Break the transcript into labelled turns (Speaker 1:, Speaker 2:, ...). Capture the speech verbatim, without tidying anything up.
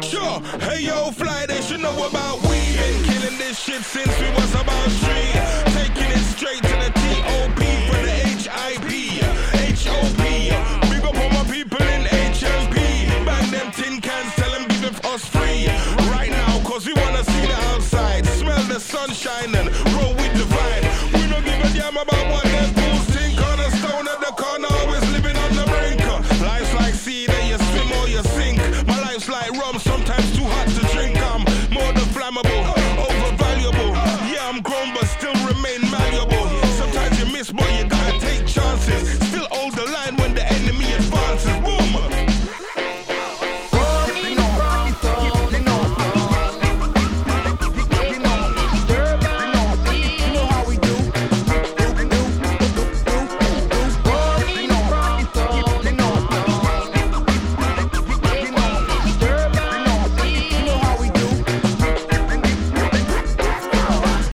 Speaker 1: Sure, hey yo, fly, they should know about we. Been killing this shit since we was about three. Taking it straight to the T O P for the H I P, H O P. Big up all my people in H L P. Bang them tin cans, tell them give it us free. Right now, cause we wanna see the outside. Smell the sunshine and roll with the vibe. We don't give a damn about what them fools think. On a stone at the corner, always living on the brink. Life's like sea, that you swim or you sink. My life's like rum, sometimes too hot to drink.